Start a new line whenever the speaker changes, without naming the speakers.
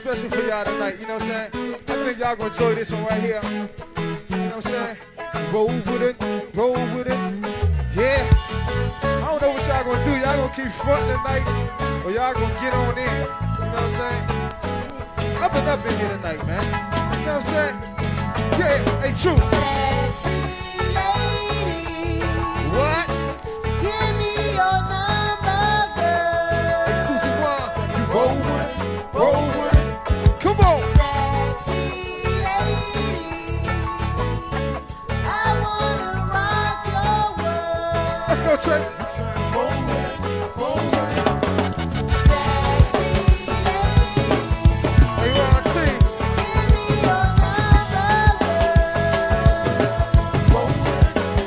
special for y'all tonight, you know what I'm saying? I think y'all gonna enjoy this one right here. You know what I'm saying? Roll with it, yeah. I don't know what y'all gonna do. Y'all gonna keep fronting tonight, or y'all gonna get on in. You know what I'm saying? Up and up in here tonight, man. You know what I'm saying? Yeah, hey, true.
Sexy lady.
What?
Give me your number, girl.
Hey, Susie Wine, you roll with it. Come on.
Sexy lady. I wanna rock your world.
Let's go, Trey.